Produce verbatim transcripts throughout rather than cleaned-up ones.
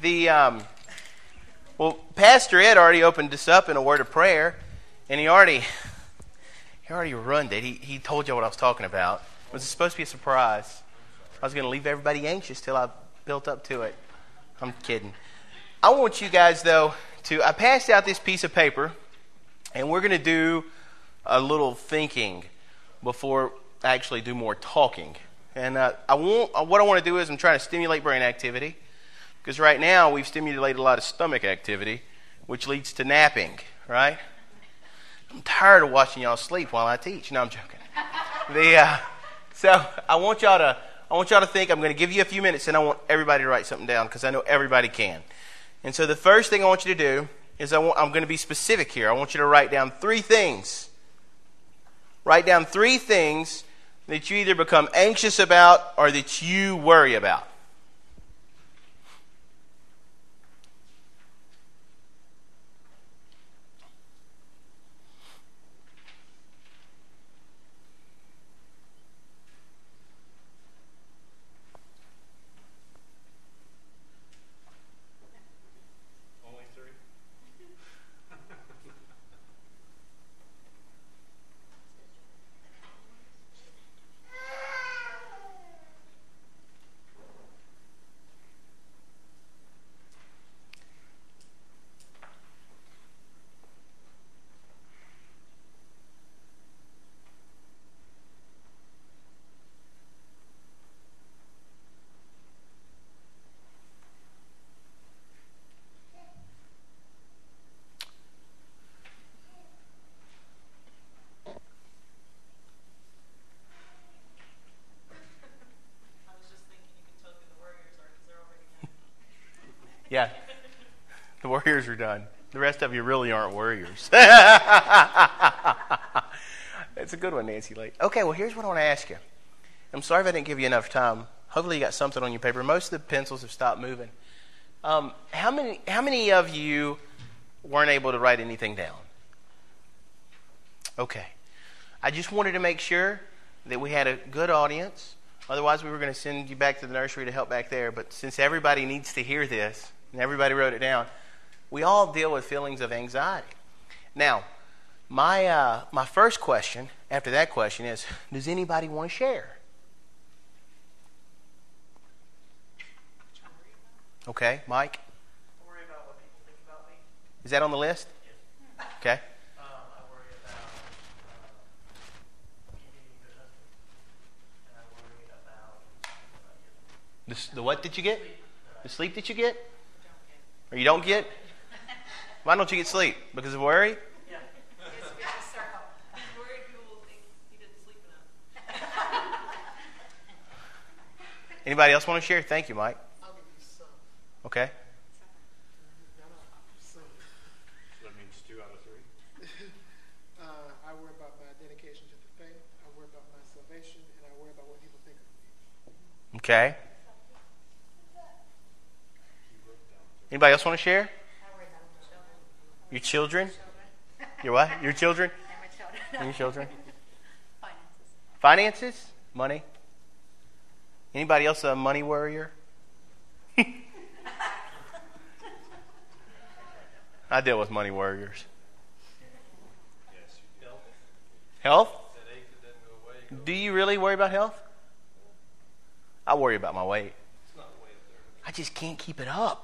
The um, well, Pastor Ed already opened us up in a word of prayer, and he already he already ruined it. He he told you what I was talking about. It was supposed to be a surprise. I was going to leave everybody anxious till I built up to it. I'm kidding. I want you guys though to. I passed out this piece of paper, and we're going to do a little thinking before I actually do more talking. And uh, I want what I want to do is I'm trying to stimulate brain activity. Because right now, we've stimulated a lot of stomach activity, which leads to napping, right? I'm tired of watching y'all sleep while I teach. No, I'm joking. The, uh, so I want y'all to I want y'all to think. I'm going to give you a few minutes, and I want everybody to write something down because I know everybody can. And so the first thing I want you to do is I want, I'm going to be specific here. I want you to write down three things. Write down three things that you either become anxious about or that you worry about. Yeah, the Warriors are done. The rest of you really aren't Warriors. That's a good one, Nancy Lake. Okay, well, here's what I want to ask you. I'm sorry if I didn't give you enough time. Hopefully you got something on your paper. Most of the pencils have stopped moving. Um, how many, how many of you weren't able to write anything down? Okay. I just wanted to make sure that we had a good audience. Otherwise, we were going to send you back to the nursery to help back there. But since everybody needs to hear this, and everybody wrote it down, we all deal with feelings of anxiety. Now, my uh, my first question after that question is, does anybody want to share? Okay, Mike? I worry about what people think about me. Is that on the list? Yes. Okay. Um, I worry about uh, being a good husband. And I worry about The, s- the what did you get? sleep. The sleep that you get? Or you don't get? Why don't you get sleep? Because of worry? Yeah. It's vicious circle. He's worried people will think he didn't sleep enough. Anybody else want to share? Thank you, Mike. I'll give you some. Okay. No, no, some. So that means two out of three? uh, I worry about my dedication to the faith. I worry about my salvation, and I worry about what people think of me. Okay. Anybody else want to share? Your children? Your what? Your children? And your children? Finances. Finances? Money? Anybody else a money worrier? I deal with money worriers. Yes, you do. Health? That ache that doesn't go away. Go. Do you really worry about health? I worry about my weight. It's not the way up there. I just can't keep it up.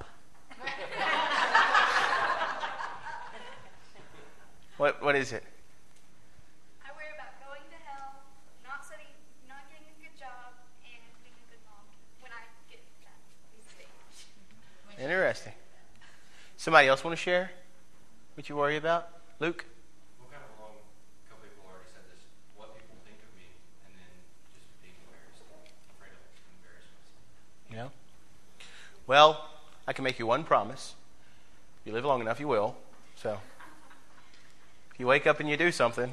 What what is it? I worry about going to hell, not studying, not getting a good job, and being a good mom when I get that stage. Interesting. Somebody else want to share what you worry about? Luke? Well, kind of along, a couple people already said this, what people think of me, and then just being embarrassed, afraid of embarrassment. Yeah. Well, I can make you one promise. If you live long enough, you will. So, if you wake up and you do something.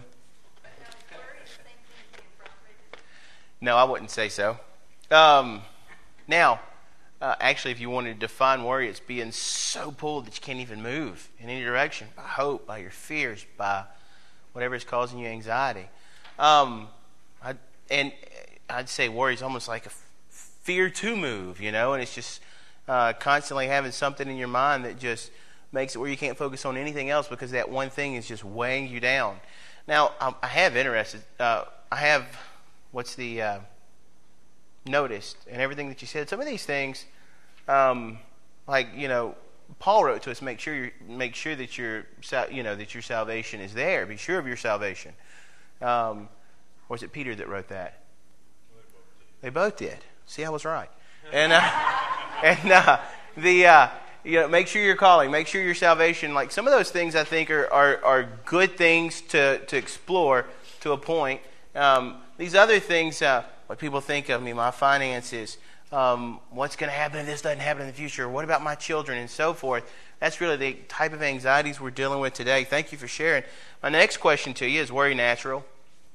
No, I wouldn't say so. Um, now, uh, actually, if you wanted to define worry, it's being so pulled that you can't even move in any direction by hope, by your fears, by whatever is causing you anxiety. Um, I, and I'd say worry is almost like a f- fear to move, you know, and it's just Uh, constantly having something in your mind that just makes it where you can't focus on anything else because that one thing is just weighing you down. Now, I, I have interested. Uh, I have, what's the, uh, noticed and everything that you said. Some of these things, um, like, you know, Paul wrote to us, make sure you make sure that your, you know, that your salvation is there. Be sure of your salvation. Um, or was it Peter that wrote that? They both did. See, I was right. And uh, and uh, the uh, you know, make sure you're calling, make sure your salvation. Like some of those things, I think are are, are good things to to explore to a point. Um, these other things, uh, what people think of me, my finances. Um, what's going to happen if this doesn't happen in the future? What about my children and so forth? That's really the type of anxieties we're dealing with today. Thank you for sharing. My next question to you is, worry natural?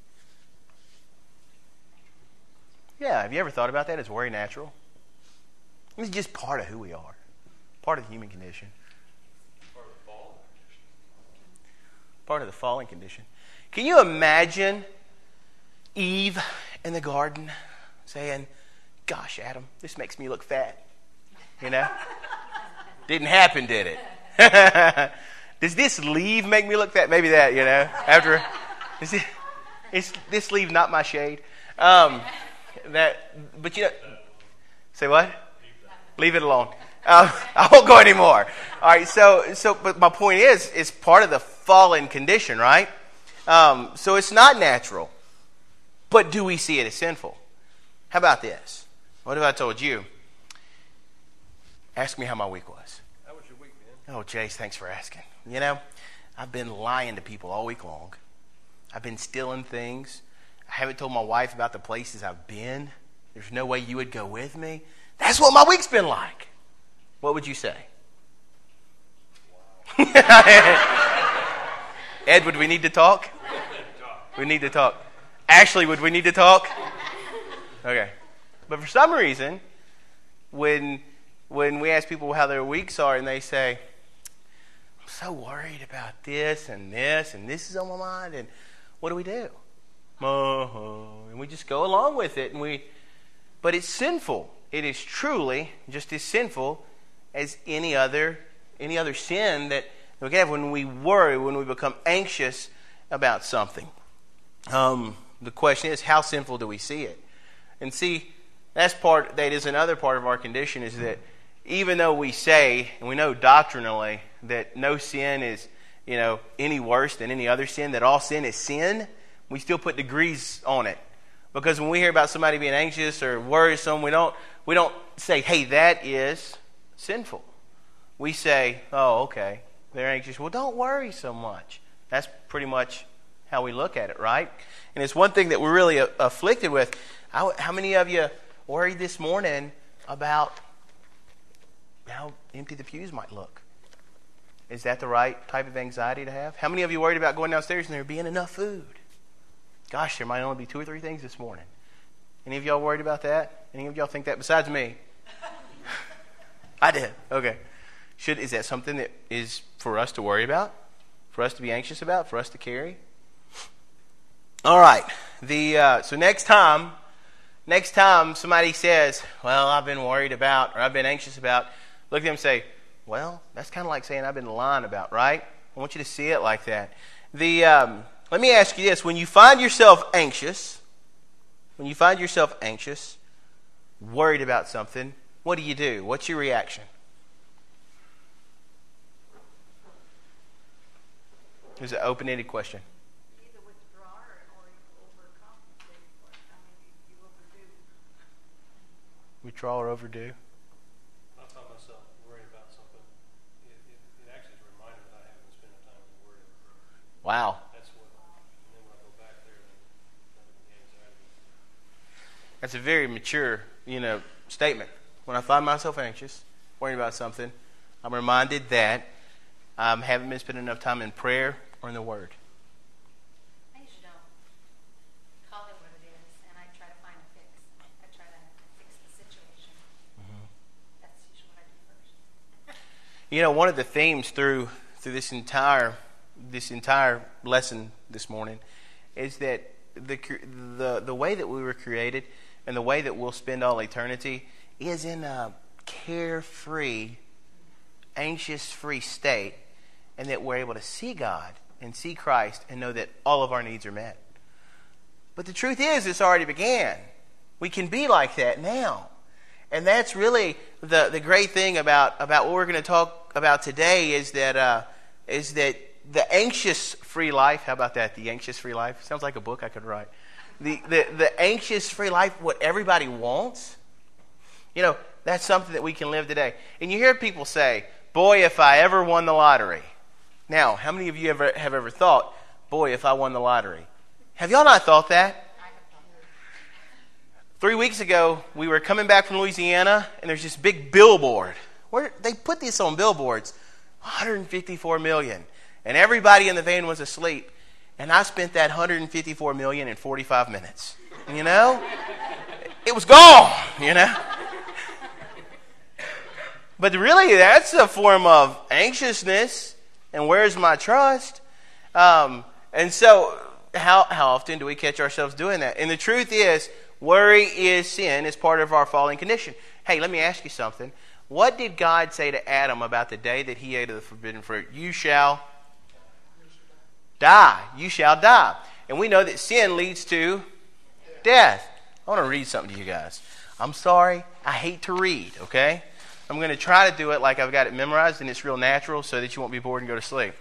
Yeah, have you ever thought about that? Is worry natural? It's just part of who we are. Part of the human condition. Part of the fallen condition. Part of the fallen condition. Can you imagine Eve in the garden saying, gosh, Adam, this makes me look fat. You know? Didn't happen, did it? Does this leaf make me look fat? Maybe that, you know? After, is, it, is this leaf not my shade? Um, that, but you know, say what? Leave it alone. Um, I won't go anymore. All right, so, so, but my point is, it's part of the fallen condition, right? Um, so it's not natural. But do we see it as sinful? How about this? What if I told you, ask me how my week was? How was your week, man? Oh, Jace, thanks for asking. You know, I've been lying to people all week long. I've been stealing things. I haven't told my wife about the places I've been. There's no way you would go with me. That's what my week's been like. What would you say? Wow. Ed, would we need to talk? We need to talk. Ashley, would we need to talk? Okay. But for some reason, when when we ask people how their weeks are and they say, I'm so worried about this and this and this is on my mind, and what do we do? Uh-huh. And we just go along with it. And we, but it's sinful. It is truly just as sinful as any other any other sin that we can have when we worry, when we become anxious about something. Um, the question is, how sinful do we see it? And see, that's part, that is another part of our condition, is that even though we say, and we know doctrinally, that no sin is, you know, any worse than any other sin, that all sin is sin, we still put degrees on it. Because when we hear about somebody being anxious or worrisome, we don't, we don't say, hey, that is sinful. We say, oh, okay, they're anxious. Well, don't worry so much. That's pretty much how we look at it, right? And it's one thing that we're really afflicted with. How, how many of you worried this morning about how empty the pews might look? Is that the right type of anxiety to have? How many of you worried about going downstairs and there being enough food? Gosh, there might only be two or three things this morning. Any of y'all worried about that? Any of y'all think that besides me? I did. Okay. Should is that something that is for us to worry about? For us to be anxious about? For us to carry? All right. The uh, so next time, next time somebody says, "Well, I've been worried about," or "I've been anxious about," look at them and say, "Well, that's kind of like saying I've been lying about," right? I want you to see it like that. The um, let me ask you this: when you find yourself anxious, when you find yourself anxious, worried about something, what do you do? What's your reaction? It's an open-ended question. Either withdraw or you overcompensate for it. I mean, you, you overdo. Withdraw or overdo? I found myself worried about something. It, it, it actually is a reminder that I haven't been spending time with the Word every day. Wow. That's what, and then when I go back there, then the anxiety. That's a very mature, you know, statement. When I find myself anxious, worrying about something, I'm reminded that I um, haven't been spending enough time in prayer or in the Word. I usually don't call it what it is, and I try to find a fix. I try to fix the situation. Mm-hmm. That's usually what I do first. You know, one of the themes through through this entire this entire lesson this morning is that the the the way that we were created and the way that we'll spend all eternity is in uh, carefree, anxious-free state, and that we're able to see God and see Christ and know that all of our needs are met. But the truth is, it's already began. We can be like that now. And that's really the, the great thing about, about what we're going to talk about today is that uh, is that the anxious-free life, how about that, the anxious-free life? Sounds like a book I could write. The, the, the anxious-free life, what everybody wants, you know, that's something that we can live today. And you hear people say, boy, if I ever won the lottery. Now, how many of you ever have ever thought, boy, if I won the lottery? Have y'all not thought that? Three weeks ago, we were coming back from Louisiana, and there's this big billboard. Where they put this on billboards, one hundred fifty-four million dollars. And everybody in the van was asleep. And I spent that one hundred fifty-four million dollars in forty-five minutes. You know? It was gone, you know? But really, that's a form of anxiousness. And where's my trust? Um, and so, how, how often do we catch ourselves doing that? And the truth is, worry is sin. It's part of our fallen condition. Hey, let me ask you something. What did God say to Adam about the day that he ate of the forbidden fruit? You shall die. You shall die. And we know that sin leads to death. I want to read something to you guys. I'm sorry. I hate to read, okay? I'm going to try to do it like I've got it memorized and it's real natural so that you won't be bored and go to sleep.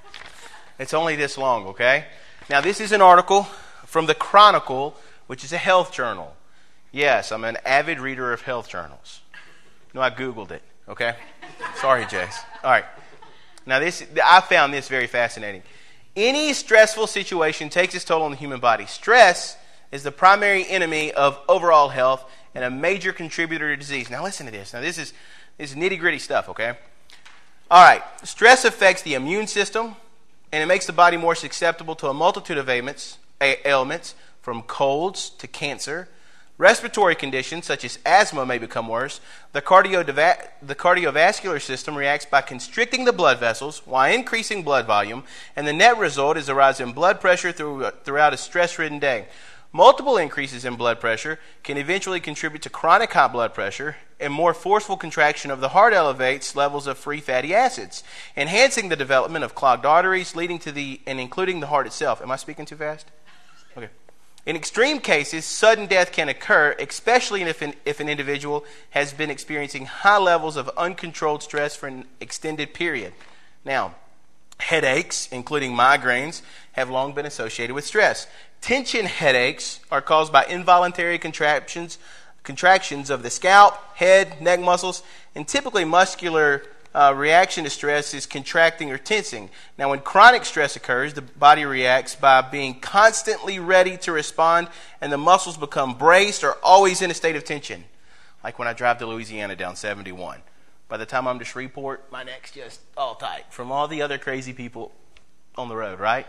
It's only this long, okay? Now, this is an article from the Chronicle, which is a health journal. Yes, I'm an avid reader of health journals. No, I Googled it, okay? Sorry, Jace. All right. Now, this I found this very fascinating. Any stressful situation takes its toll on the human body. Stress is the primary enemy of overall health and a major contributor to disease. Now, listen to this. Now, this is, this is nitty-gritty stuff, okay? All right. Stress affects the immune system, and it makes the body more susceptible to a multitude of ailments, ailments from colds to cancer. Respiratory conditions such as asthma may become worse. The, cardiodeva- the cardiovascular system reacts by constricting the blood vessels while increasing blood volume, and the net result is a rise in blood pressure through, throughout a stress-ridden day. Multiple increases in blood pressure can eventually contribute to chronic high blood pressure, and more forceful contraction of the heart elevates levels of free fatty acids, enhancing the development of clogged arteries, leading to the and including the heart itself. Am I speaking too fast? Okay. In extreme cases, sudden death can occur, especially if an, if an individual has been experiencing high levels of uncontrolled stress for an extended period. Now, headaches, including migraines, have long been associated with stress. Tension headaches are caused by involuntary contractions, contractions of the scalp, head, neck muscles, and typically muscular Uh, reaction to stress is contracting or tensing. Now, when chronic stress occurs, the body reacts by being constantly ready to respond, and the muscles become braced or always in a state of tension. Like when I drive to Louisiana down seventy-one. By the time I'm to Shreveport, my neck's just all tight from all the other crazy people on the road, right?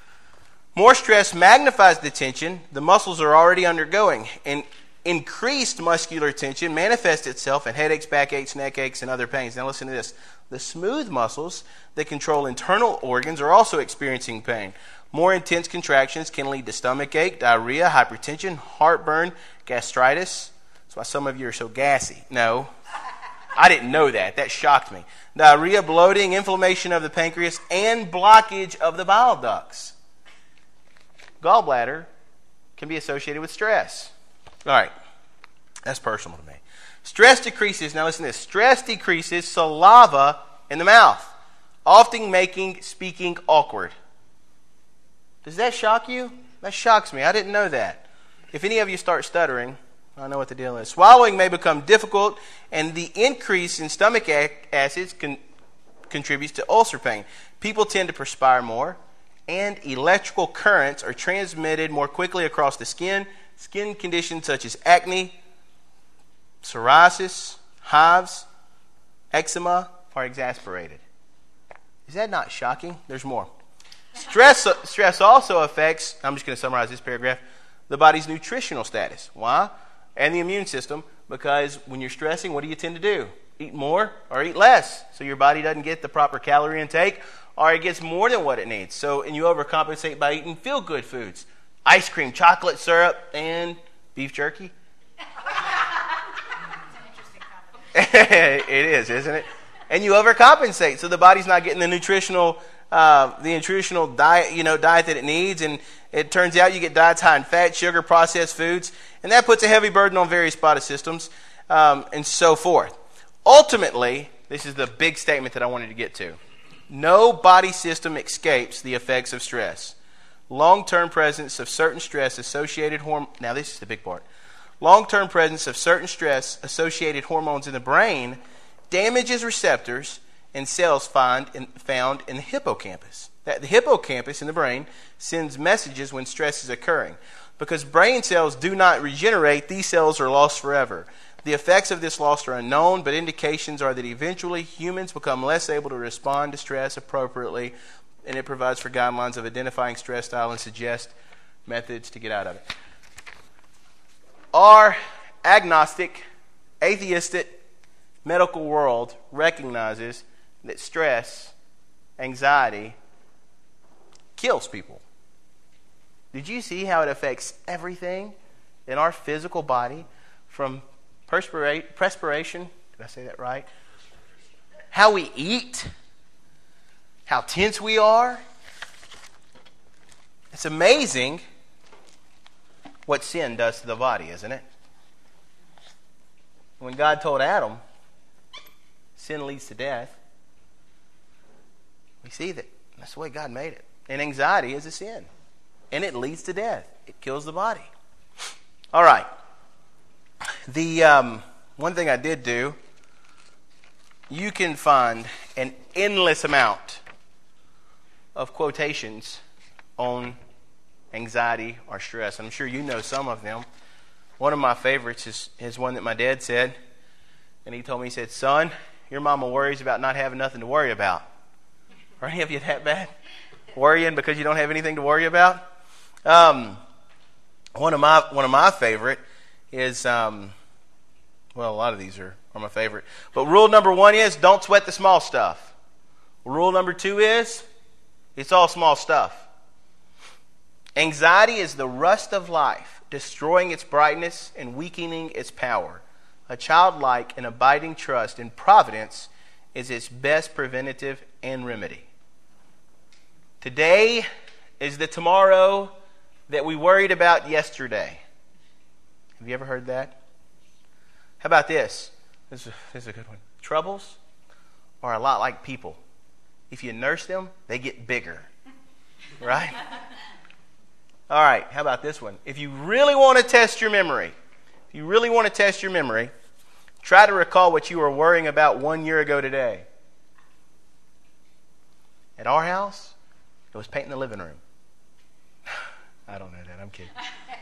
More stress magnifies the tension the muscles are already undergoing, and increased muscular tension manifests itself in headaches, backaches, neck aches, and other pains. Now listen to this. The smooth muscles that control internal organs are also experiencing pain. More intense contractions can lead to stomach ache, diarrhea, hypertension, heartburn, gastritis. That's why some of you are so gassy. No, I didn't know that. That shocked me. Diarrhea, bloating, inflammation of the pancreas, and blockage of the bile ducts. Gallbladder can be associated with stress. All right, that's personal to me. Stress decreases, now listen to this, stress decreases saliva in the mouth, often making speaking awkward. Does that shock you? That shocks me. I didn't know that. If any of you start stuttering, I know what the deal is. Swallowing may become difficult, and the increase in stomach acids con- contributes to ulcer pain. People tend to perspire more, and electrical currents are transmitted more quickly across the skin. Skin conditions such as acne, psoriasis, hives, eczema are exacerbated. Is that not shocking? There's more. Stress, stress also affects, I'm just going to summarize this paragraph, the body's nutritional status. Why? And the immune system, because when you're stressing, what do you tend to do? Eat more or eat less, so your body doesn't get the proper calorie intake, or it gets more than what it needs. So, and you overcompensate by eating feel-good foods. Ice cream, chocolate syrup, and beef jerky. It is, isn't it? And you overcompensate, so the body's not getting the nutritional, uh, the nutritional diet, you know, diet that it needs, and it turns out you get diets high in fat, sugar, processed foods, and that puts a heavy burden on various body systems, um, and so forth. Ultimately, this is the big statement that I wanted to get to. No body system escapes the effects of stress. Long-term presence of certain stress-associated hormones. Now, this is the big part. Long-term presence of certain stress-associated hormones in the brain damages receptors and cells find in, found in the hippocampus. That the hippocampus in the brain sends messages when stress is occurring. Because brain cells do not regenerate, these cells are lost forever. The effects of this loss are unknown, but indications are that eventually humans become less able to respond to stress appropriately, and it provides for guidelines of identifying stress style and suggest methods to get out of it. Our agnostic, atheistic, medical world recognizes that stress, anxiety, kills people. Did you see how it affects everything in our physical body, from perspira- perspiration, did I say that right? How we eat, how tense we are. It's amazing what sin does to the body, isn't it? When God told Adam, sin leads to death, we see that that's the way God made it. And anxiety is a sin. And it leads to death. It kills the body. All right. The um, one thing I did do, you can find an endless amount of quotations on anxiety or stress. I'm sure you know some of them. One of my favorites is, is one that my dad said. And he told me, he said, "Son, your mama worries about not having nothing to worry about." Are any of you that bad? Worrying because you don't have anything to worry about? Um, one of my one of my favorite is, um, well, a lot of these are, are my favorite. But rule number one is, don't sweat the small stuff. Rule number two is, it's all small stuff. Anxiety is the rust of life, destroying its brightness and weakening its power. A childlike and abiding trust in providence is its best preventative and remedy. Today is the tomorrow that we worried about yesterday. Have you ever heard that? How about this? This is, this is a good one. Troubles are a lot like people. If you nurse them, they get bigger. Right? All right, how about this one? If you really want to test your memory, if you really want to test your memory, try to recall what you were worrying about one year ago today. At our house, it was painting the living room. I don't know that. I'm kidding.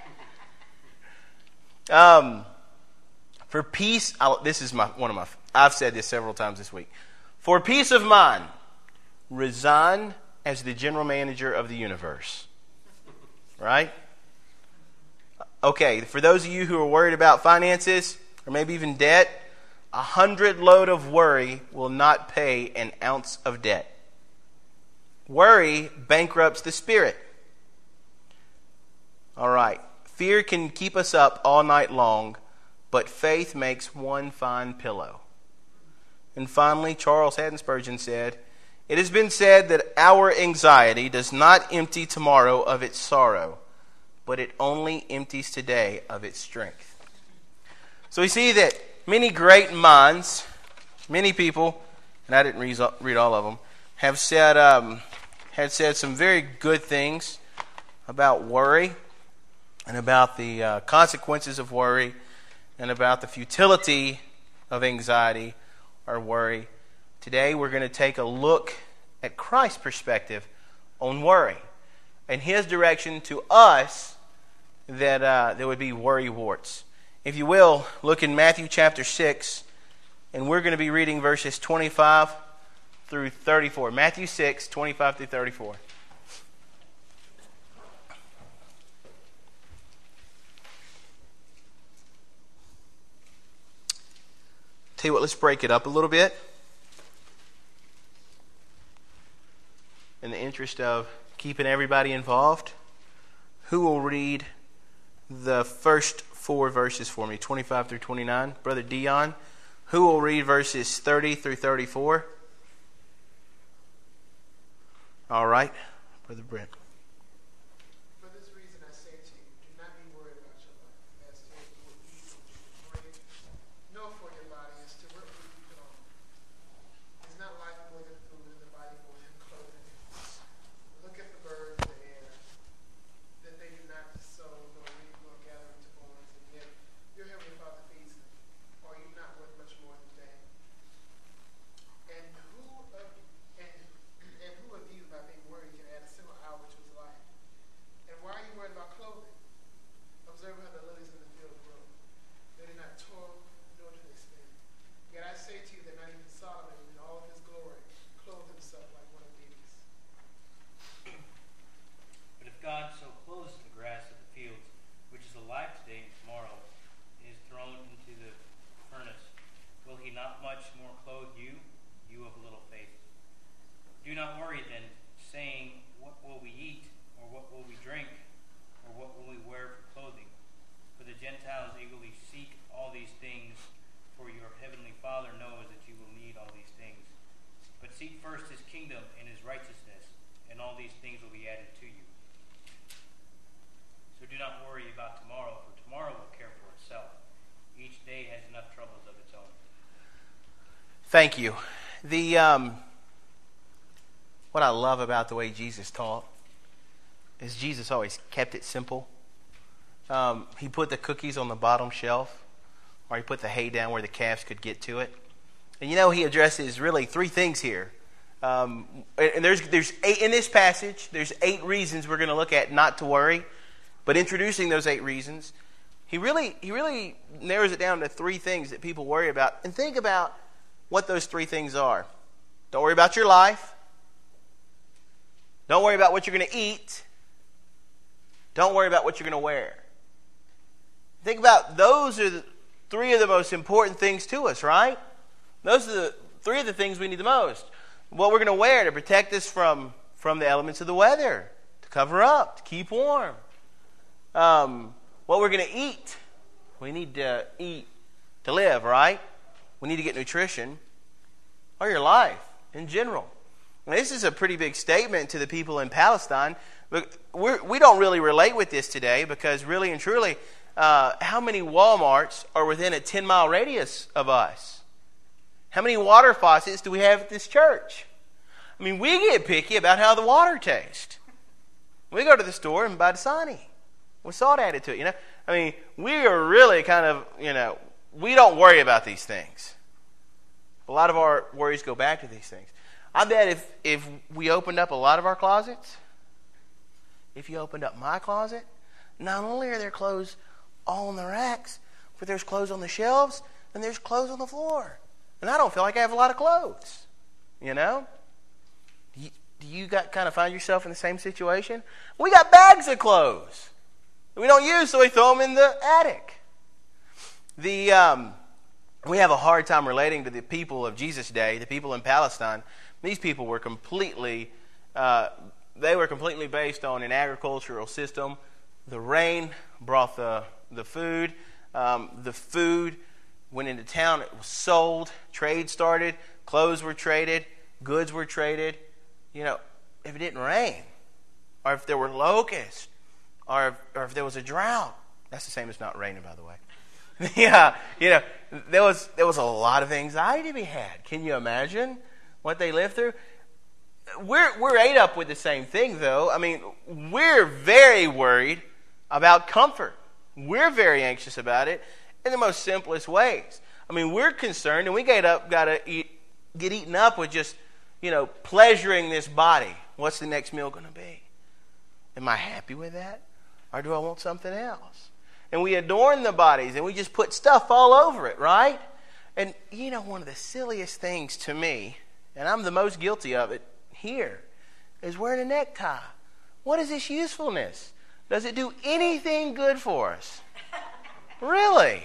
Um, for peace, I'll, this is my one of my. I've said this several times this week. For peace of mind, resign as the general manager of the universe. Right? Okay. For those of you who are worried about finances or maybe even debt, a hundred load of worry will not pay an ounce of debt. Worry bankrupts the spirit. All right. Fear can keep us up all night long, but faith makes one fine pillow. And finally, Charles Haddon Spurgeon said, "It has been said that our anxiety does not empty tomorrow of its sorrow, but it only empties today of its strength." So we see that many great minds, many people, and I didn't read, read all of them, have said um, had said some very good things about worry and about the uh, consequences of worry and about the futility of anxiety or worry. Today we're going to take a look at Christ's perspective on worry and his direction to us that uh, there would be worry warts. If you will, look in Matthew chapter six, and we're going to be reading verses twenty-five through thirty-four. Matthew six, twenty-five through thirty-four. Tell you what, let's break it up a little bit in the interest of keeping everybody involved. Who will read the first four verses for me, twenty-five through twenty-nine? Brother Dion. Who will read verses thirty through thirty-four? All right. Brother Brent. For this reason I say to you, do not be worried about your life, as to what you will eat or you will drink, nor for your body as to what food you put on. Is not life more than food, and the body more than clothing? Look at the birds of the air, that they do not sow, nor reap, nor gather into barns, and yet your heavenly Father feeds them. Are you not worth much more than they? And who of and, and who of you, by being worried, can add a single hour to his life? And why are you worried about clothing? Observe how the lilies in the field grow. They do not toil, nor do they spin. Yet I say to you that not even Solomon, in all of his glory, clothed himself like one of these. But if God so clothes the grass of the fields, which is alive today and tomorrow, and is thrown into the furnace, will he not much more clothe you, you of little faith? Do not worry then, saying, what will we eat, or what will we drink, or what will we wear for clothing? For the Gentiles eagerly seek all these things, for your heavenly Father knows that you will need all these things. But seek first his kingdom and his righteousness, and all these things will be added to you. So do not worry about tomorrow, for tomorrow will care for itself. Each day has enough troubles of its own. Thank you. The um, what I love about the way Jesus taught is Jesus always kept it simple. Um, he put the cookies on the bottom shelf, or he put the hay down where the calves could get to it. And you know, he addresses really three things here. Um, and there's there's eight in this passage. There's eight reasons we're going to look at not to worry. But introducing those eight reasons, he really he really narrows it down to three things that people worry about. And think about what those three things are. Don't worry about your life. Don't worry about what you're going to eat. Don't worry about what you're going to wear. Think about those are the three of the most important things to us, right? Those are the three of the things we need the most. What we're going to wear to protect us from, from the elements of the weather, to cover up, to keep warm. Um, what we're going to eat. We need to eat to live, right? We need to get nutrition. Or your life in general. Now, this is a pretty big statement to the people in Palestine. But we're, we don't really relate with this today because really and truly, uh, how many Walmarts are within a ten-mile radius of us? How many water faucets do we have at this church? I mean, we get picky about how the water tastes. We go to the store and buy Dasani with salt added to it, you know. I mean, we are really kind of, you know, we don't worry about these things. A lot of our worries go back to these things. I bet if, if we opened up a lot of our closets, if you opened up my closet, not only are there clothes all in the racks, but there's clothes on the shelves, and there's clothes on the floor. And I don't feel like I have a lot of clothes, you know? Do you, do you got, kind of find yourself in the same situation? We got bags of clothes that we don't use, so we throw them in the attic. The um, we have a hard time relating to the people of Jesus' day, the people in Palestine. These people were completely, uh, they were completely based on an agricultural system. The rain brought the, the food. Um, the food went into town. It was sold. Trade started. Clothes were traded. Goods were traded. You know, if it didn't rain, or if there were locusts, or if, or if there was a drought, that's the same as not raining, by the way. Yeah, you know, there was there was a lot of anxiety to be had. Can you imagine what they lived through? We're we're ate up with the same thing, though. I mean, we're very worried about comfort. We're very anxious about it in the most simplest ways. I mean, we're concerned, and we get up, got to eat, get eaten up with just, you know, pleasuring this body. What's the next meal going to be? Am I happy with that, or do I want something else? And we adorn the bodies, and we just put stuff all over it, right? And, you know, one of the silliest things to me, and I'm the most guilty of it here, is wearing a necktie. What is this usefulness? Does it do anything good for us? Really?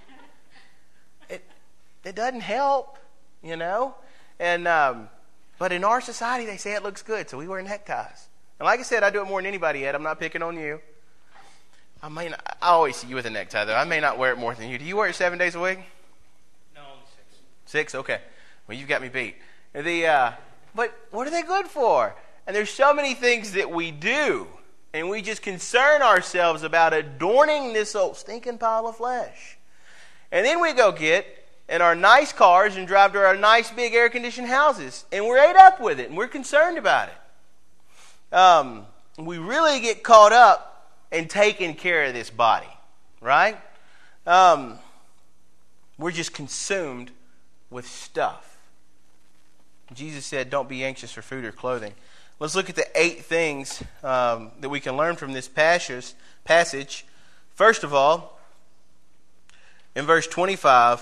It it doesn't help, you know? And um, but in our society, they say it looks good, so we wear neckties. And like I said, I do it more than anybody yet. I'm not picking on you. I may not, I always see you with a necktie, though. I may not wear it more than you. Do you wear it seven days a week? No, only six. Six? Okay. Well, you've got me beat. The uh, but what are they good for? And there's so many things that we do, and we just concern ourselves about adorning this old stinking pile of flesh. And then we go get in our nice cars and drive to our nice big air-conditioned houses, and we're ate up with it, and we're concerned about it. Um, we really get caught up in taking care of this body, right? Um, we're just consumed with stuff. Jesus said, don't be anxious for food or clothing. Let's look at the eight things um, that we can learn from this passage. First of all, in verse twenty-five,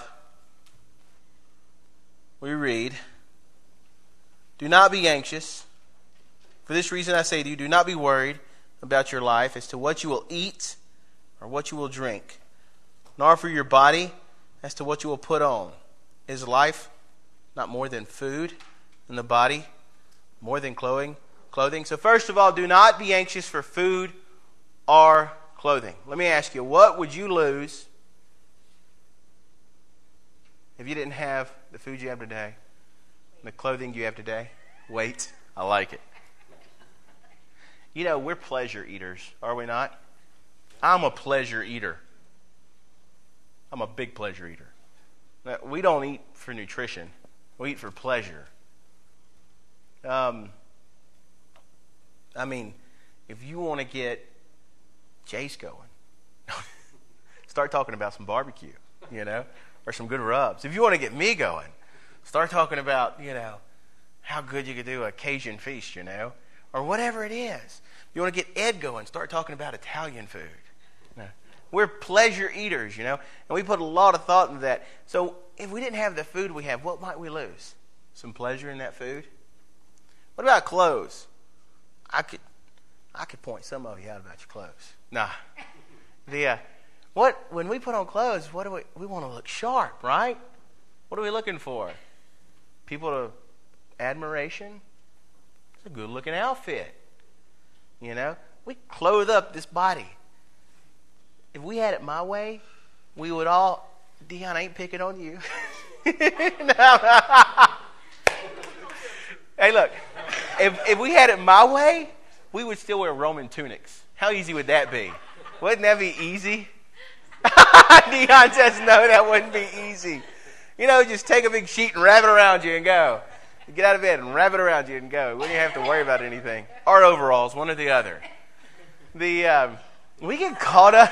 we read, do not be anxious. For this reason I say to you, do not be worried about your life as to what you will eat or what you will drink, nor for your body as to what you will put on. Is life not more than food, and the body more than clothing? Clothing. So first of all, do not be anxious for food or clothing. Let me ask you, what would you lose if you didn't have the food you have today, the clothing you have today? Weight. I like it. You know, we're pleasure eaters, are we not? I'm a pleasure eater. I'm a big pleasure eater. Now, we don't eat for nutrition. We eat for pleasure. Um, I mean, if you want to get Jace going, start talking about some barbecue, you know, or some good rubs. If you want to get me going, start talking about, you know, how good you could do a Cajun feast, you know, or whatever it is. You want to get Ed going, start talking about Italian food. You know, we're pleasure eaters, you know, and we put a lot of thought into that. So if we didn't have the food we have, what might we lose? Some pleasure in that food? What about clothes? I could I could point some of you out about your clothes. Nah. The uh, what when we put on clothes, what do we we want to look sharp, right? What are we looking for? People to admiration? It's a good looking outfit. You know? We clothe up this body. If we had it my way, we would all Dion, I ain't picking on you. Hey, look, if if we had it my way, we would still wear Roman tunics. How easy would that be? Wouldn't that be easy? Dion says, no, that wouldn't be easy. You know, just take a big sheet and wrap it around you and go. Get out of bed and wrap it around you and go. We didn't have to worry about anything. Or overalls, one or the other. The um, we get caught up.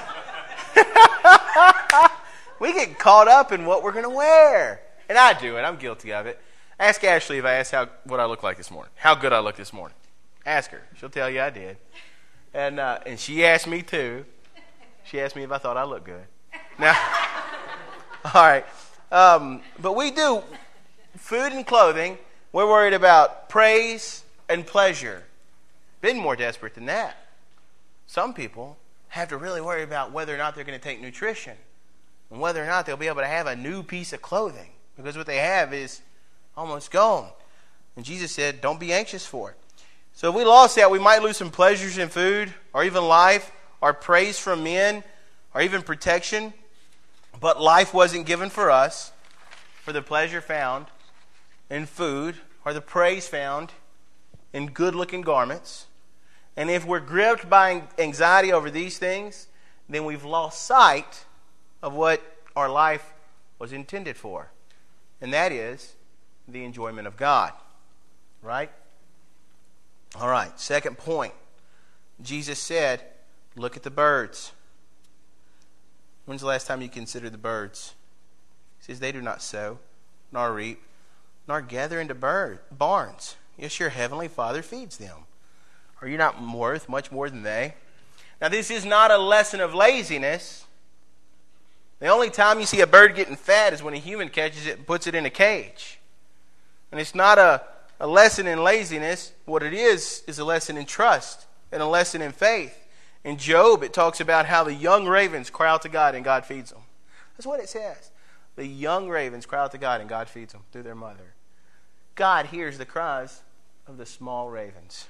we get caught up in what we're going to wear, and I do it. I'm guilty of it. Ask Ashley if I asked how what I look like this morning. How good I look this morning. Ask her. She'll tell you I did. And uh, and she asked me too. She asked me if I thought I looked good. Now, all right. Um, but we do food and clothing. We're worried about praise and pleasure. Been more desperate than that. Some people have to really worry about whether or not they're going to take nutrition and whether or not they'll be able to have a new piece of clothing, because what they have is almost gone. And Jesus said, don't be anxious for it. So if we lost that, we might lose some pleasures in food or even life or praise from men or even protection. But life wasn't given for us for the pleasure found in food or the praise found in good-looking garments. And if we're gripped by anxiety over these things, then we've lost sight of what our life was intended for. And that is the enjoyment of God. Right? All right, second point. Jesus said, look at the birds. When's the last time you considered the birds? He says, they do not sow, nor reap, nor gather into bird, barns. Yes, your heavenly Father feeds them. Are you not worth much more than they? Now, this is not a lesson of laziness. The only time you see a bird getting fat is when a human catches it and puts it in a cage. And it's not a, a lesson in laziness. What it is, is a lesson in trust and a lesson in faith. In Job, it talks about how the young ravens cry out to God and God feeds them. That's what it says. The young ravens cry out to God and God feeds them through their mother. God hears the cries of the small ravens.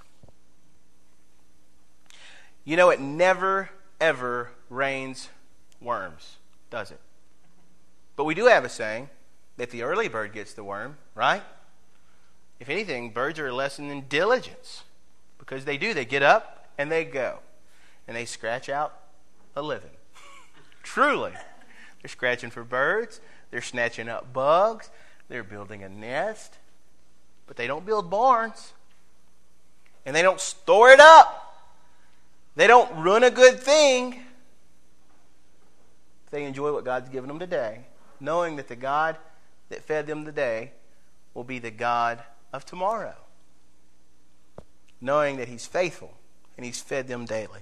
You know, it never, ever rains worms, does it? But we do have a saying, that the early bird gets the worm, right? If anything, birds are a lesson in diligence. Because they do. They get up and they go. And they scratch out a living. Truly. They're scratching for birds. They're snatching up bugs. They're building a nest. But they don't build barns. And they don't store it up. They don't run a good thing. They enjoy what God's given them today, knowing that the God that fed them today will be the God of tomorrow. Knowing that He's faithful and He's fed them daily.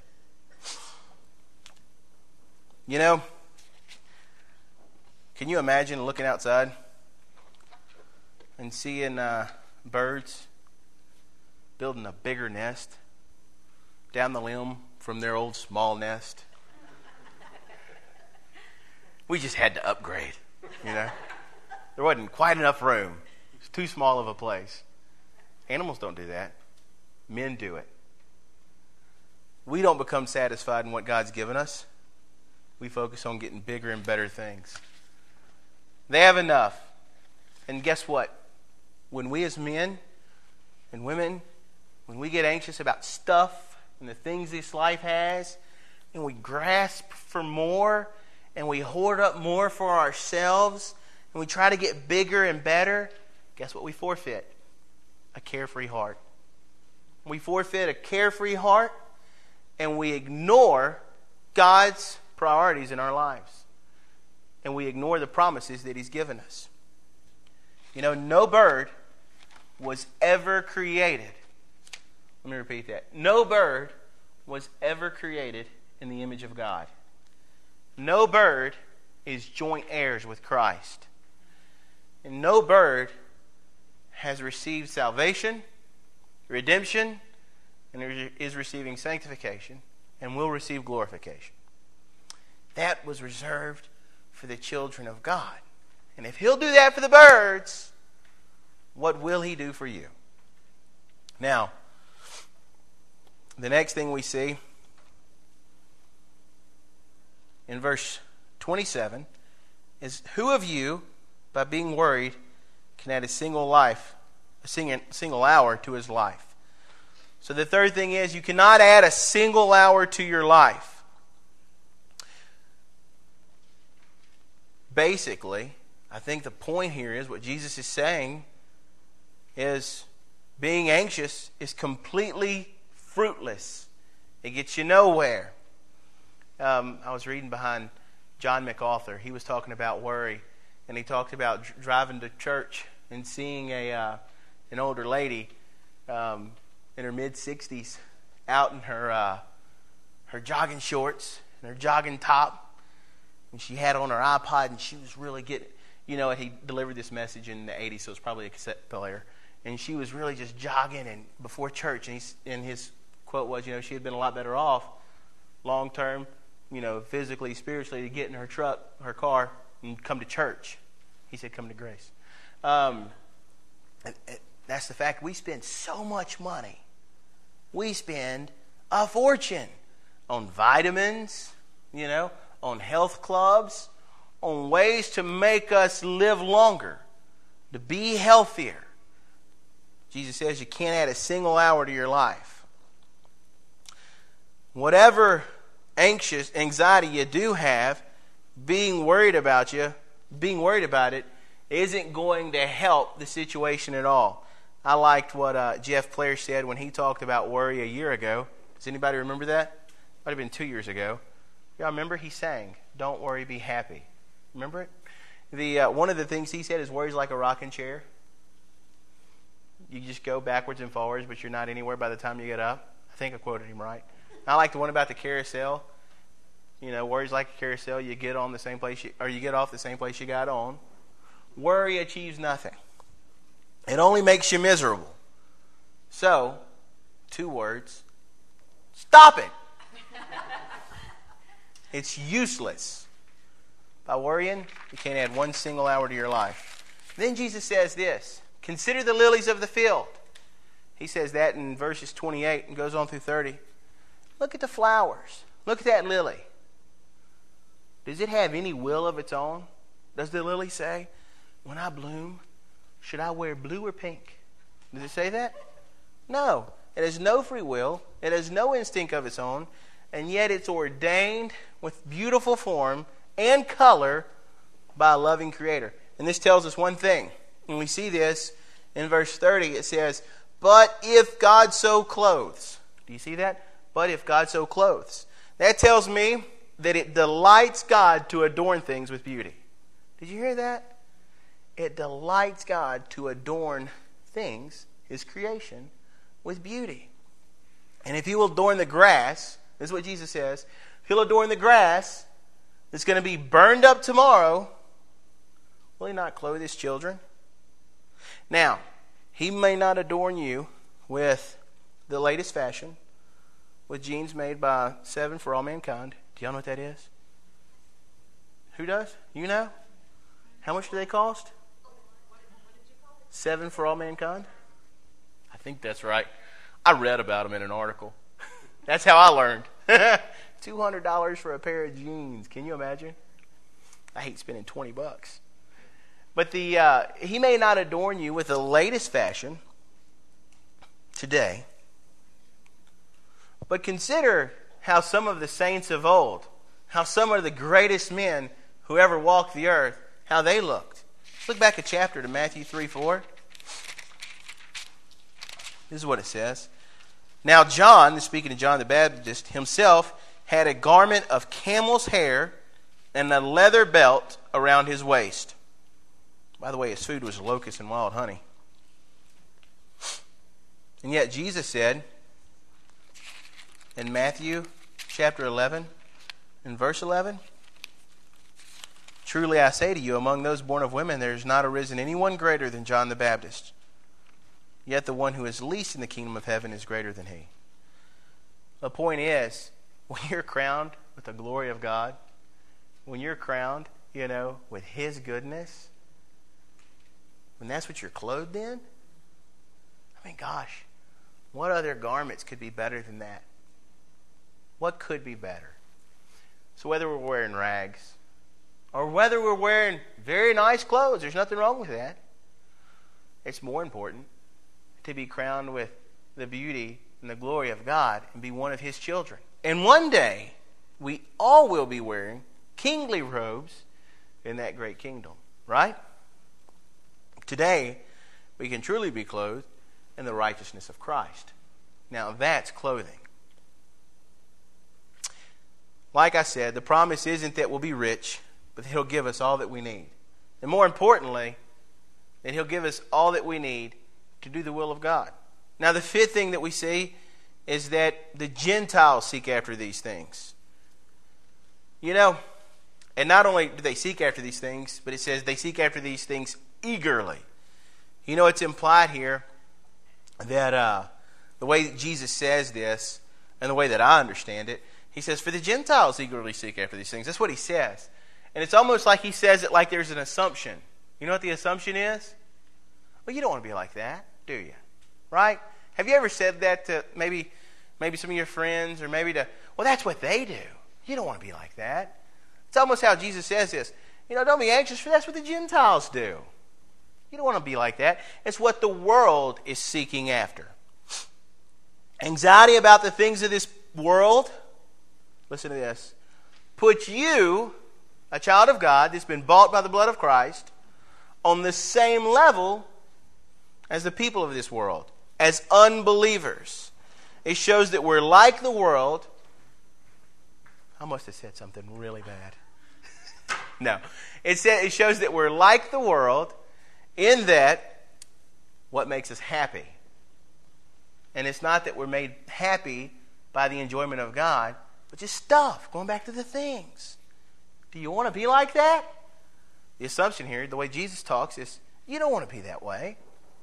You know, can you imagine looking outside and seeing uh, birds building a bigger nest down the limb from their old small nest? We just had to upgrade, you know. There wasn't quite enough room. It was too small of a place. Animals don't do that. Men do it. We don't become satisfied in what God's given us. We focus on getting bigger and better things. They have enough. And guess what? When we as men and women, when we get anxious about stuff and the things this life has, and we grasp for more, and we hoard up more for ourselves, and we try to get bigger and better, guess what we forfeit? A carefree heart. We forfeit a carefree heart, and we ignore God's priorities in our lives. And we ignore the promises that He's given us. You know, no bird was ever created. Let me repeat that. No bird was ever created in the image of God. No bird is joint heirs with Christ. And no bird has received salvation, redemption, and is receiving sanctification, and will receive glorification. That was reserved for the children of God. And if He'll do that for the birds, what will He do for you? Now, the next thing we see in verse twenty-seven is, who of you, by being worried, can add a single life, a single hour to his life? So the third thing is, you cannot add a single hour to your life. Basically, I think the point here is, what Jesus is saying is, being anxious is completely fruitless. It gets you nowhere. Um, I was reading behind John MacArthur. He was talking about worry, and he talked about dr- driving to church and seeing a uh, an older lady um, in her mid sixties out in her uh, her jogging shorts and her jogging top, and she had on her iPod, and she was really getting, you know, he delivered this message in the eighties, so it's probably a cassette player, and she was really just jogging and before church, and, he's, and his quote was, you know, she had been a lot better off long term, you know, physically, spiritually, to get in her truck, her car, and come to church. He said, come to grace. Um, and, and that's the fact. We spend so much money. We spend a fortune on vitamins, you know, on health clubs, on ways to make us live longer, to be healthier. Jesus says you can't add a single hour to your life. Whatever anxious anxiety you do have, being worried about you, being worried about it, isn't going to help the situation at all. I liked what uh, Jeff Player said when he talked about worry a year ago. Does anybody remember that? Might have been two years ago. Y'all remember? He sang, "Don't worry, be happy." Remember it? The uh, one of the things he said is, worry's like a rocking chair. You just go backwards and forwards, but you're not anywhere by the time you get up. I think I quoted him right. I like the one about the carousel. You know, worry's like a carousel. You get on the same place, you, or you get off the same place you got on. Worry achieves nothing. It only makes you miserable. So, two words: stop it. It's useless. By worrying, you can't add one single hour to your life. Then Jesus says this: consider the lilies of the field. He says that in verses twenty-eight and goes on through thirty. Look at the flowers. Look at that lily. Does it have any will of its own? Does the lily say, when I bloom, should I wear blue or pink? Does it say that? No. It has no free will. It has no instinct of its own. And yet it's ordained with beautiful form and color by a loving Creator. And this tells us one thing. When we see this in verse thirty, it says, but if God so clothes. Do you see that? But if God so clothes. That tells me that it delights God to adorn things with beauty. Did you hear that? It delights God to adorn things, His creation, with beauty. And if He will adorn the grass, this is what Jesus says, if He'll adorn the grass that's going to be burned up tomorrow, will He not clothe His children? Now, He may not adorn you with the latest fashion, with jeans made by Seven for All Mankind. Do y'all know what that is? Who does? You know? How much do they cost? Seven for All Mankind? I think that's right. I read about them in an article. That's how I learned. two hundred dollars for a pair of jeans. Can you imagine? I hate spending twenty bucks. But the uh, He may not adorn you with the latest fashion today. But consider how some of the saints of old, how some of the greatest men who ever walked the earth, how they looked. Let's look back a chapter to Matthew three four. This is what it says. Now John, speaking to John the Baptist, himself had a garment of camel's hair and a leather belt around his waist. By the way, his food was locusts and wild honey. And yet Jesus said in Matthew chapter eleven, in verse eleven, truly I say to you, among those born of women there has not arisen anyone greater than John the Baptist. Yet the one who is least in the kingdom of heaven is greater than he. The point is, when you're crowned with the glory of God, when you're crowned, you know, with His goodness, when that's what you're clothed in, I mean, gosh, what other garments could be better than that? What could be better? So whether we're wearing rags or whether we're wearing very nice clothes, there's nothing wrong with that. It's more important to be crowned with the beauty and the glory of God and be one of His children. And one day, we all will be wearing kingly robes in that great kingdom, right? Today, we can truly be clothed in the righteousness of Christ. Now, that's clothing. Like I said, the promise isn't that we'll be rich, but that He'll give us all that we need. And more importantly, that He'll give us all that we need to do the will of God. Now, the fifth thing that we see is that the Gentiles seek after these things. You know, and not only do they seek after these things, but it says they seek after these things eagerly. You know, it's implied here that uh, the way that Jesus says this, and the way that I understand it, He says, for the Gentiles eagerly seek after these things. That's what He says. And it's almost like He says it like there's an assumption. You know what the assumption is? Well, you don't want to be like that, do you? Right? Have you ever said that to maybe maybe some of your friends, or maybe to, well, that's what they do. You don't want to be like that. It's almost how Jesus says this. You know, don't be anxious, for that's what the Gentiles do. You don't want to be like that. It's what the world is seeking after. Anxiety about the things of this world, listen to this, puts you, a child of God that's been bought by the blood of Christ, on the same level as the people of this world, as unbelievers. It shows that we're like the world. I must have said something really bad. No. It says, it shows that we're like the world in that what makes us happy. And it's not that we're made happy by the enjoyment of God, but just stuff, going back to the things. Do you want to be like that? The assumption here, the way Jesus talks, is you don't want to be that way.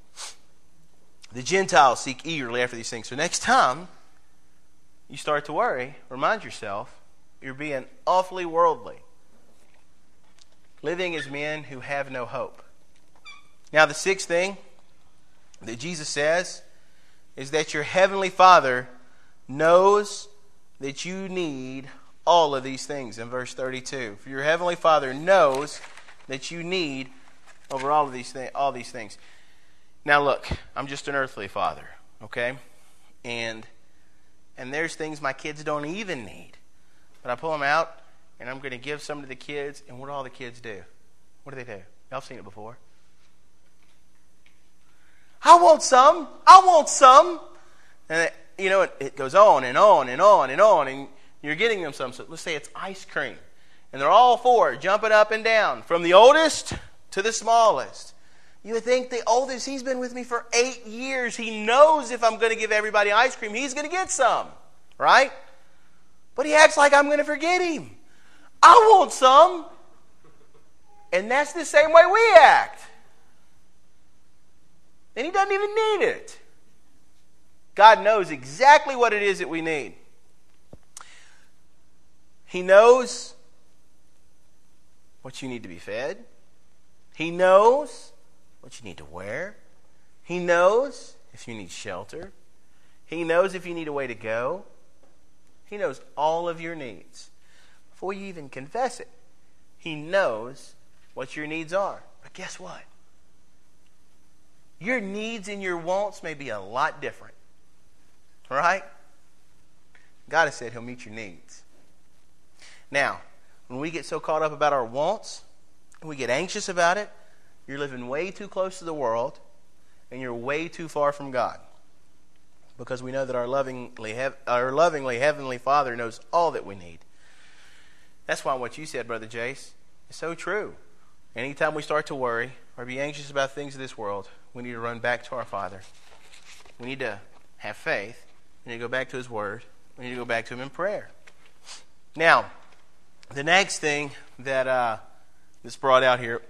The Gentiles seek eagerly after these things. So next time you start to worry, remind yourself you're being awfully worldly. Living as men who have no hope. Now the sixth thing that Jesus says is that your heavenly Father knows that you need all of these things in verse thirty-two. For your heavenly Father knows that you need over all of these things, all these things. Now look, I'm just an earthly father, okay? And and there's things my kids don't even need. But I pull them out, and I'm going to give some to the kids, and what do all the kids do? What do they do? Y'all have seen it before. I want some. I want some. And it, you know, it, it goes on and on and on and on, and you're getting them some. So let's say it's ice cream. And they're all four jumping up and down, from the oldest to the smallest. You would think the oldest, he's been with me for eight years. He knows if I'm going to give everybody ice cream, he's going to get some, right? But he acts like I'm going to forget him. I want some. And that's the same way we act. And he doesn't even need it. God knows exactly what it is that we need. He knows what you need to be fed. He knows what you need to wear. He knows if you need shelter. He knows if you need a way to go. He knows all of your needs. Before you even confess it, He knows what your needs are. But guess what? Your needs and your wants may be a lot different. Right? God has said He'll meet your needs. Now, when we get so caught up about our wants, and we get anxious about it, you're living way too close to the world, and you're way too far from God. Because we know that our lovingly, our lovingly Heavenly Father knows all that we need. That's why what you said, Brother Jace, is so true. Anytime we start to worry or be anxious about things of this world, we need to run back to our Father. We need to have faith. We need to go back to His Word. We need to go back to Him in prayer. Now, the next thing that uh, that's brought out here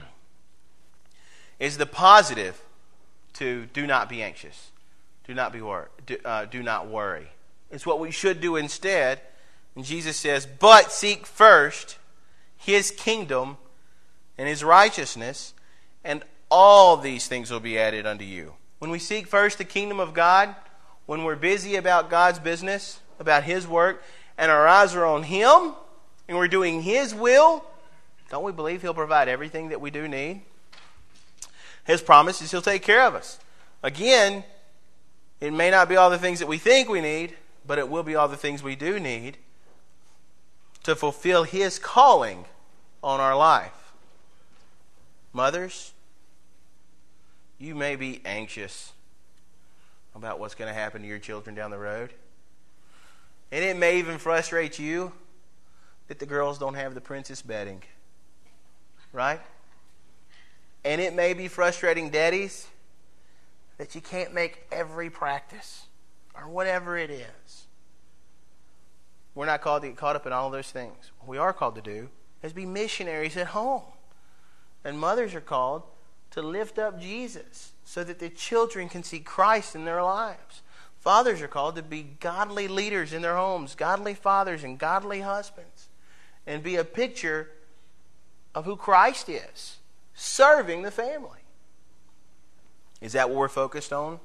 is the positive to do not be anxious. Do not be wor- do, uh, do not worry. It's what we should do instead. And Jesus says, but seek first His kingdom and His righteousness, and all these things will be added unto you. When we seek first the kingdom of God, when we're busy about God's business, about His work, and our eyes are on Him, and we're doing His will, don't we believe He'll provide everything that we do need? His promise is He'll take care of us. Again, it may not be all the things that we think we need, but it will be all the things we do need to fulfill His calling on our life. Mothers, you may be anxious about what's going to happen to your children down the road. And it may even frustrate you that the girls don't have the princess bedding. Right? And it may be frustrating daddies that you can't make every practice or whatever it is. We're not called to get caught up in all of those things. What we are called to do is be missionaries at home. And mothers are called to lift up Jesus so that the children can see Christ in their lives. Fathers are called to be godly leaders in their homes, godly fathers and godly husbands, and be a picture of who Christ is, serving the family. Is that what we're focused on?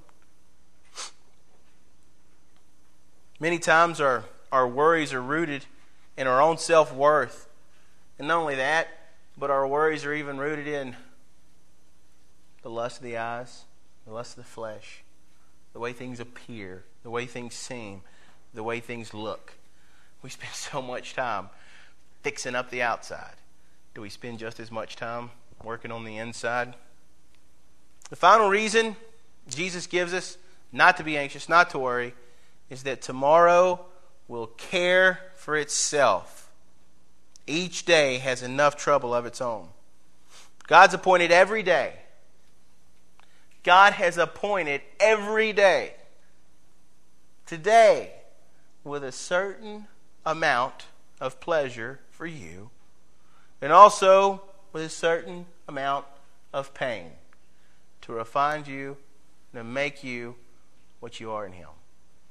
Many times our, our worries are rooted in our own self-worth. And not only that, but our worries are even rooted in the lust of the eyes, the lust of the flesh, the way things appear, the way things seem, the way things look. We spend so much time fixing up the outside. Do we spend just as much time working on the inside? The final reason Jesus gives us not to be anxious, not to worry, is that tomorrow will care for itself. Each day has enough trouble of its own. God's appointed every day. God has appointed every day. Today, with a certain amount of pleasure for you, and also with a certain amount of pain to refine you and to make you what you are in Him.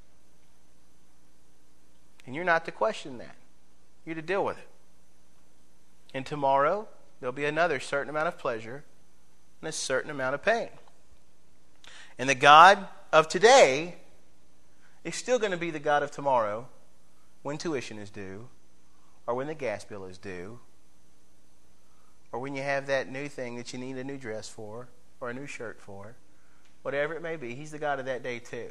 And you're not to question that. You're to deal with it. And tomorrow, there'll be another certain amount of pleasure and a certain amount of pain. And the God of today is still going to be the God of tomorrow when tuition is due, or when the gas bill is due, or or when you have that new thing that you need a new dress for, or a new shirt for, whatever it may be, He's the God of that day too.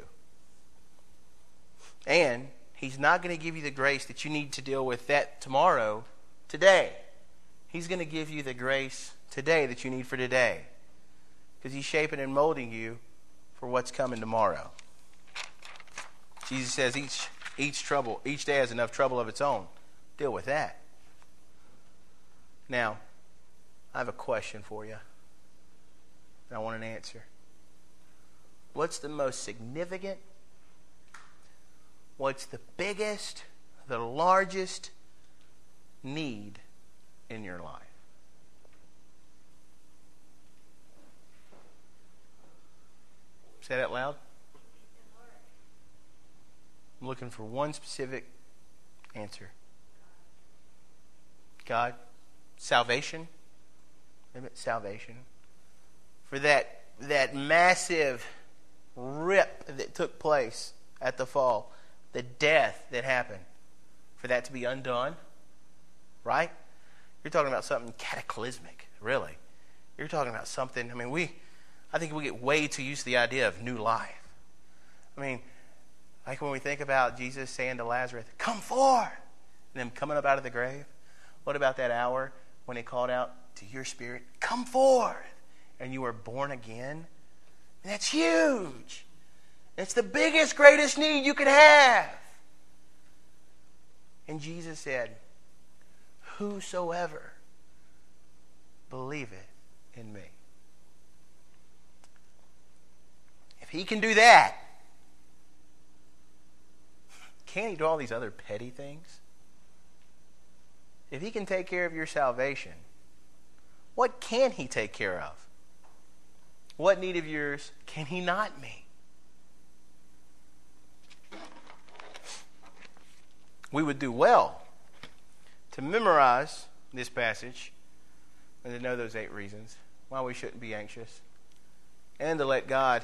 And He's not going to give you the grace that you need to deal with that tomorrow, today. He's going to give you the grace today that you need for today. Because He's shaping and molding you for what's coming tomorrow. Jesus says each each trouble, each day has enough trouble of its own. Deal with that. Now, I have a question for you. And I want an answer. What's the most significant? What's the biggest, the largest need in your life? Say that loud. I'm looking for one specific answer. God. Salvation. Salvation. For that, that massive rip that took place at the fall, the death that happened, for that to be undone, right? You're talking about something cataclysmic, really. You're talking about something, I mean, we, I think we get way too used to the idea of new life. I mean, like when we think about Jesus saying to Lazarus, come forth, and him coming up out of the grave. What about that hour when He called out to your spirit, come forth, and you were born again? And that's huge. It's the biggest, greatest need you could have. And Jesus said, whosoever believeth in me. If He can do that, can He do all these other petty things? If He can take care of your salvation, what can He take care of? What need of yours can He not meet? We would do well to memorize this passage and to know those eight reasons why we shouldn't be anxious, and to let God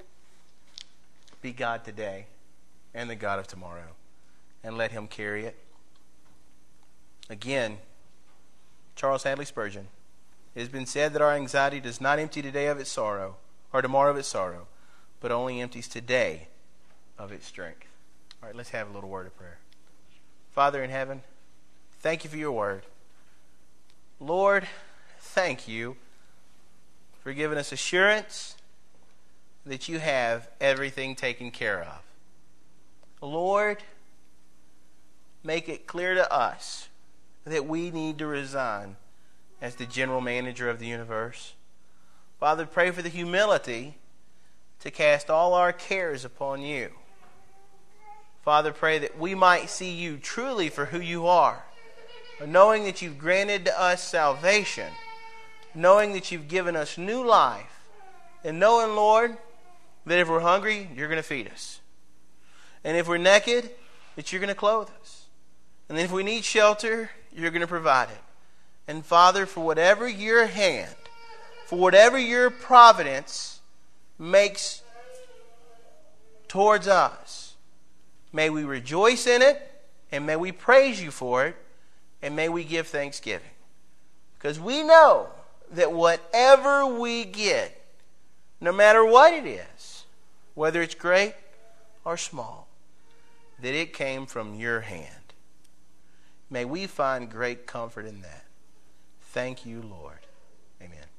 be God today and the God of tomorrow, and let Him carry it. Again, Charles Hadley Spurgeon, it has been said that our anxiety does not empty today of its sorrow, or tomorrow of its sorrow, but only empties today of its strength. All right, let's have a little word of prayer. Father in heaven, thank You for Your word. Lord, thank You for giving us assurance that You have everything taken care of. Lord, make it clear to us that we need to resign as the general manager of the universe. Father, pray for the humility to cast all our cares upon You. Father, pray that we might see You truly for who You are, knowing that You've granted to us salvation, knowing that You've given us new life, and knowing, Lord, that if we're hungry, You're going to feed us. And if we're naked, that You're going to clothe us. And if we need shelter, You're going to provide it. And Father, for whatever Your hand, for whatever Your providence makes towards us, may we rejoice in it, and may we praise You for it, and may we give thanksgiving. Because we know that whatever we get, no matter what it is, whether it's great or small, that it came from Your hand. May we find great comfort in that. Thank You, Lord. Amen.